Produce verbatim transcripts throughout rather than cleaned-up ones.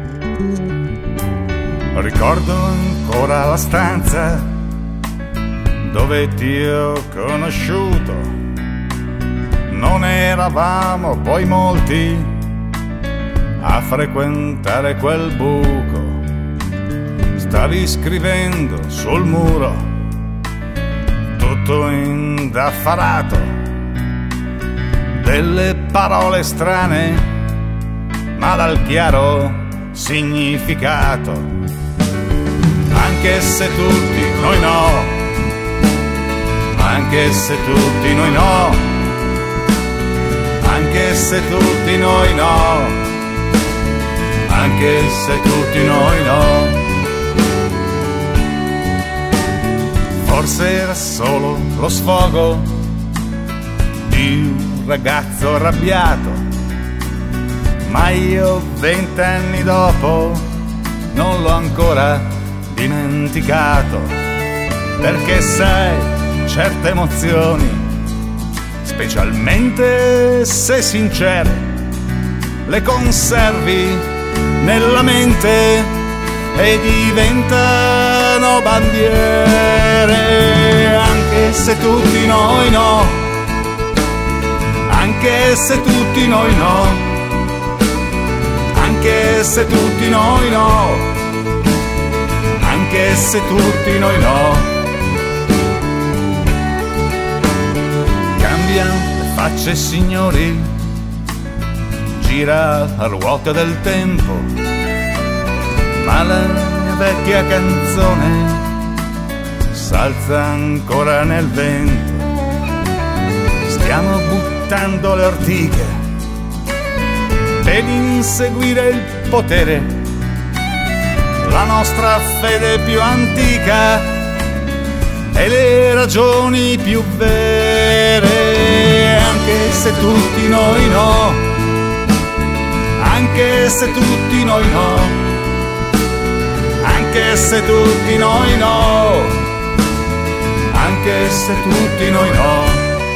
Ricordo ancora la stanza dove ti ho conosciuto. Non eravamo poi molti a frequentare quel buco. Stavi scrivendo sul muro, tutto indaffarato, delle parole strane, ma dal chiaro significato. Anche se tutti noi no, anche se tutti noi no, anche se tutti noi no, anche se tutti noi no. Forse era solo lo sfogo di un ragazzo arrabbiato, ma io vent'anni dopo non l'ho ancora dimenticato, perché sai, certe emozioni, specialmente se sincere, le conservi nella mente e diventano bandiere. Anche se tutti noi no, anche se tutti noi no, anche se tutti noi no, anche se tutti noi no. Cambiano le facce, signori, gira la ruota del tempo, ma la mia vecchia canzone s'alza ancora nel vento. Stiamo buttando le ortiche per inseguire il potere, la nostra fede più antica e le ragioni più vere. Anche se tutti noi no, anche se tutti noi no, anche se tutti noi no, anche se tutti noi no.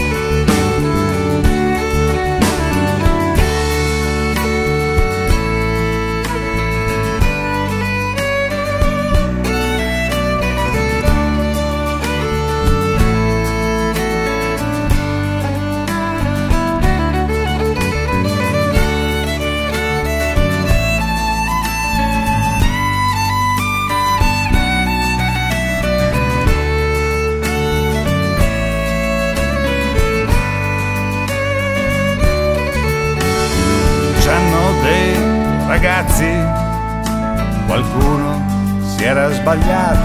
Ragazzi, qualcuno si era sbagliato,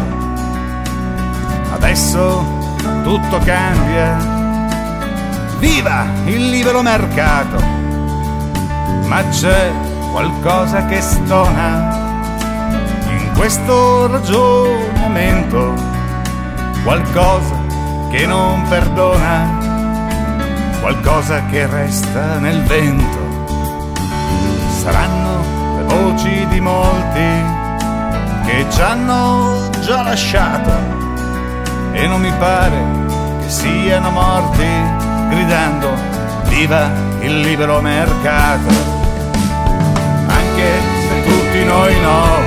adesso tutto cambia, viva il libero mercato, ma c'è qualcosa che stona in questo ragionamento, qualcosa che non perdona, qualcosa che resta nel vento. Saranno le voci di molti che ci hanno già lasciato e non mi pare che siano morti gridando viva il libero mercato. Anche se tutti noi no,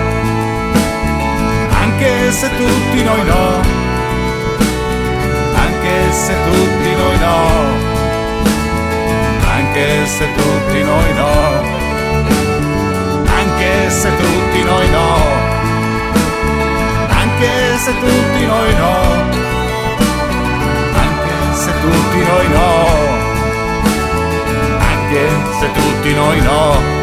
anche se tutti noi no, anche se tutti noi no, anche se tutti noi no, anche se tutti noi no, anche se tutti noi no, anche se tutti noi no, anche se tutti noi no.